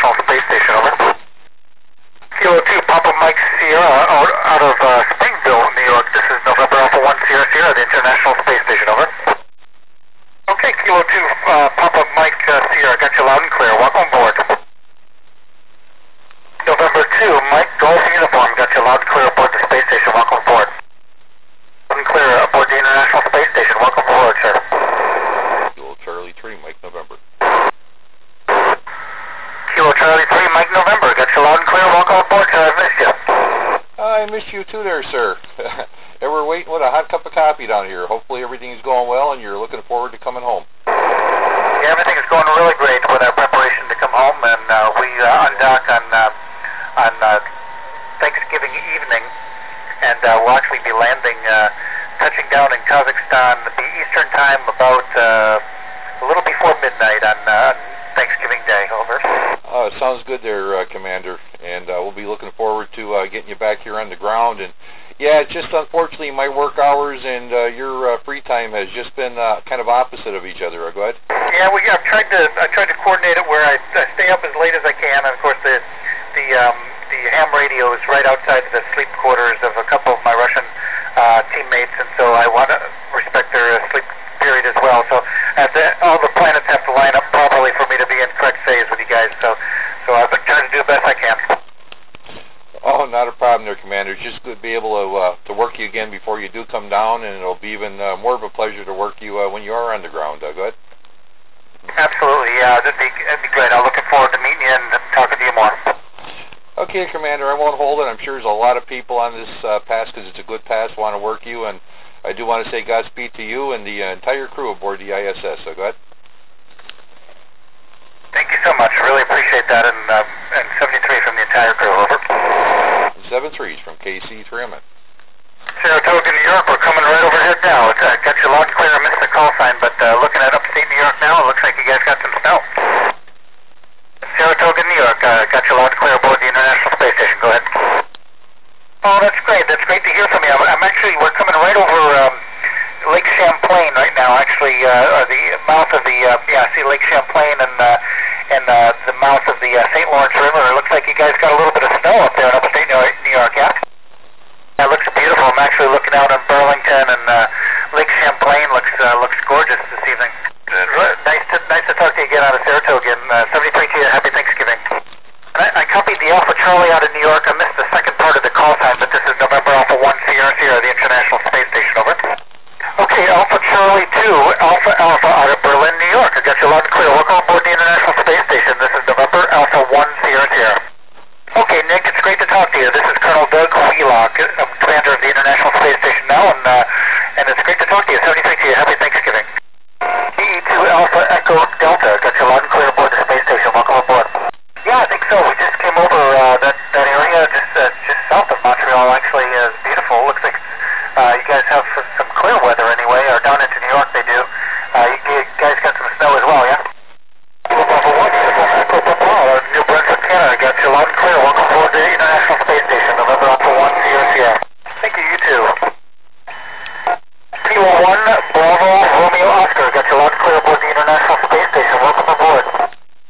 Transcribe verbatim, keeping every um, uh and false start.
International Space Station, over. Kilo two, Papa Mike Sierra, out, out of uh, Springville, New York. This is November Alpha one Sierra Sierra, the International Space Station, over. Okay, Kilo two, uh, Papa Mike uh, Sierra, got you loud and clear. Welcome aboard. November two, Mike Golf Uniform, got you loud and clear aboard the space station. Welcome aboard. Loud and clear aboard the International Space Station. Welcome aboard, sir. Kilo Charlie three, Mike November. Kilo Charlie three, Mike November, got you loud and clear. Welcome aboard, sir. I missed you. I missed you too there, sir. And we're waiting with a hot cup of coffee down here. Hopefully everything's going well and you're looking forward to coming home. Yeah, everything is going really great with our preparation to come home, and uh, we uh, undock on uh, on uh, Thanksgiving evening, and uh, we'll actually be landing, uh, touching down in Kazakhstan at the Eastern time about uh, a little before midnight on uh, Thanksgiving Day. Over. Uh, sounds good there, uh, Commander, and uh, we'll be looking forward to uh, getting you back here on the ground. And yeah, it's just unfortunately my work hours and uh, your uh, free time has just been uh, kind of opposite of each other. Go ahead. Yeah, we I've tried to I tried to coordinate it where I, I stay up as late as I can. And of course, the the um, the ham radio is right outside the sleep quarters of a couple of my Russian uh, teammates, and so I want to respect their uh, sleep period as well. So at the, all the planets have to line up properly for me to be in correct phase with you guys. So so I've been trying to do the best I can. Oh, not a problem there, Commander. It's just good to be able to uh, to work you again before you do come down, and it'll be even uh, more of a pleasure to work you uh, when you are on the ground. Uh, go ahead. Absolutely, yeah, that'd be, that'd be great. I'm looking forward to meeting you and talking to you more. Okay, Commander, I won't hold it. I'm sure there's a lot of people on this uh, pass, because it's a good pass, want to work you, and I do want to say Godspeed to you and the uh, entire crew aboard the I S S. So go ahead. Thank you so much. I really appreciate that, and, uh, and seventy-three from the entire crew, over. seven threes from K C three M. Saratoga, New York, we're coming right overhead now. It's, uh, got you loud and clear. I missed the call sign, but uh, looking at upstate New York now, it looks like you guys got some snow. Saratoga, New York, uh, got you loud and clear aboard the International Space Station. Go ahead. Oh, that's great. That's great to hear from you. I'm, I'm actually, we're coming right over um, Lake Champlain right now, actually, uh, or the mouth of the, uh, yeah, see Lake Champlain and, uh, and uh, the mouth of the uh, Saint Lawrence River. It looks like you guys got a little bit of snow up there in upstate New York, New York, yeah? That looks beautiful. I'm actually looking out on Burlington, and uh, Lake Champlain looks uh, looks gorgeous this evening. Uh, nice to nice to talk to you again out of Saratoga. And uh, seventy-three to you. Happy Thanksgiving. And I, I copied the Alpha Charlie out of New York. I missed the second part of the call sign, but this is November Alpha one Sierra Sierra, the International Space Station. Over. Okay, Alpha Charlie two, Alpha Alpha out of Berlin, New York. I got you loud and clear. Welcome aboard the International Space Station. This is November Alpha one Sierra Sierra. Okay, Nick, it's great to talk to you. This is Colonel Doug Wheelock. I'm commander of the International Space Station now, and uh, and it's great to talk to you. seventy-three to you. Happy Thanksgiving. D E two Alpha Echo Delta. Got you loud and clear aboard the space station. Welcome aboard. Yeah, I think so. We just came over uh, that, that area just uh, just south of Montreal. Actually, uh, it's beautiful. Looks like uh, you guys have some clear weather anyway, or down into New York they do. Uh, you, you guys got some snow as well, yeah? New Brunswick, Canada. Got you loud and clear. Welcome aboard the International Space Station.